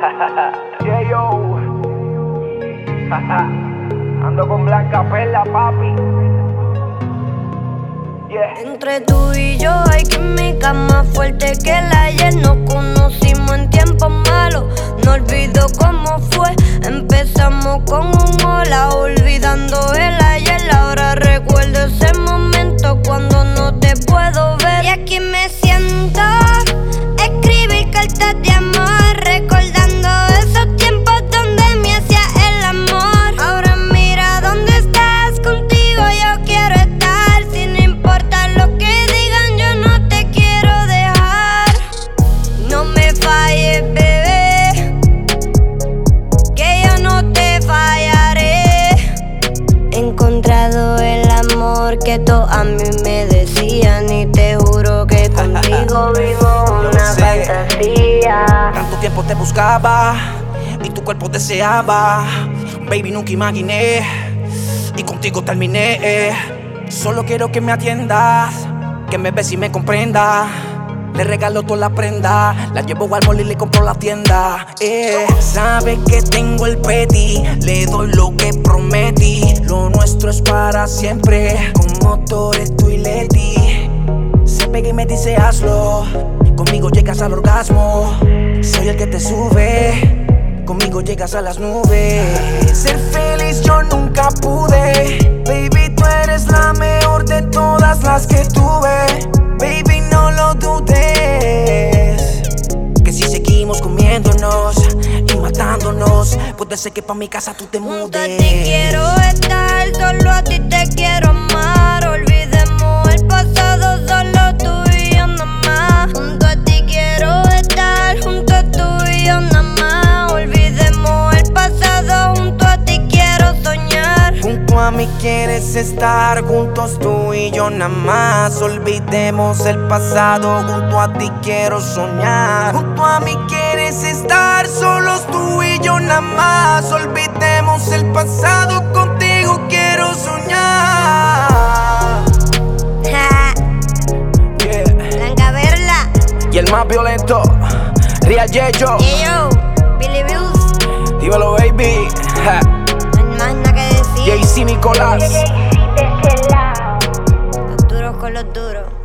Yeah, yo. Ando con Blanca Perla, papi. Yeah. Entre tú y yo hay química más fuerte que el ayer. Nos conocimos en tiempos malos, no olvido cómo fue. Empezamos con un hola, olvidando el ayer. Ahora recuerdo ese momento cuando no te puedo ver. Y aquí me siento, escribir cartas de amor, recordando esos tiempos donde me hacía el amor. Ahora mira dónde estás, contigo yo quiero estar. Sin importar lo que digan, yo no te quiero dejar. No me falles, bebé, que yo no te fallaré. He encontrado el amor que todos a mí me decían, y te juro que contigo vivo una fantasía. Tanto tiempo te buscaba y tu cuerpo deseaba. Baby, nunca imaginé y contigo terminé. Solo quiero que me atiendas, que me ves y me comprendas. Le regalo toda la prenda, la llevo al mall y le compro la tienda. Sabe que tengo el peti, le doy lo que prometí. Lo nuestro es para siempre, como Toretto y Leti. Se pega y me dice hazlo, conmigo llegas al orgasmo. Soy el que te sube, conmigo llegas a las nubes. Ser feliz yo nunca pude, baby, tú eres la mejor de todas las que tuve. Baby, no lo dudes, que si seguimos comiéndonos y matándonos, puede ser que pa' mi casa tú te mudes. Junto a ti quiero estar, solo a ti te quiero amar. Olvidemos el pasado, solo tú y yo nada más. Junto a ti quiero estar, junto a tú y yo nada más. Olvidemos el pasado, junto a ti quiero soñar. Junto a mí quieres estar, juntos tú y yo nada más. Olvidemos el pasado, junto a ti quiero soñar. Junto a mí quieres estar, solos tú y yo nada más. Olvidemos el pasado, contigo quiero soñar. Ja, Yeah. Blanca Perla. Y el más violento, Real Yeyo. Y yo, Billy Bills. Dímelo, baby. Ja. No hay más nada que decir. JC Nicolás. Los duros con los duros.